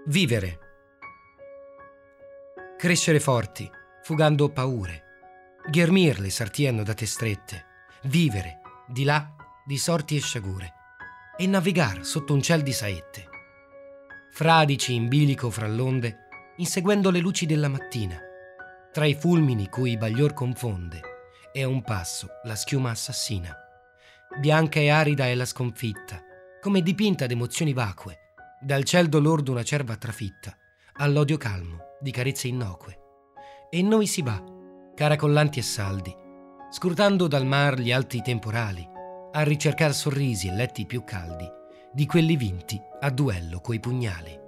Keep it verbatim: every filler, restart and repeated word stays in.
Vivere. Crescere forti, fugando paure. Ghermirle sartiendo da te strette. Vivere, di là, di sorti e sciagure. E navigar sotto un ciel di saette. Fradici in bilico fra l'onde, inseguendo le luci della mattina. Tra i fulmini cui baglior confonde, e a un passo la schiuma assassina. Bianca e arida è la sconfitta, come dipinta d'emozioni vacue. Dal ciel dolor d'una cerva trafitta, all'odio calmo di carezze innocue. E noi si va, caracollanti e saldi, scrutando dal mar gli alti temporali, a ricercar sorrisi e letti più caldi di quelli vinti a duello coi pugnali.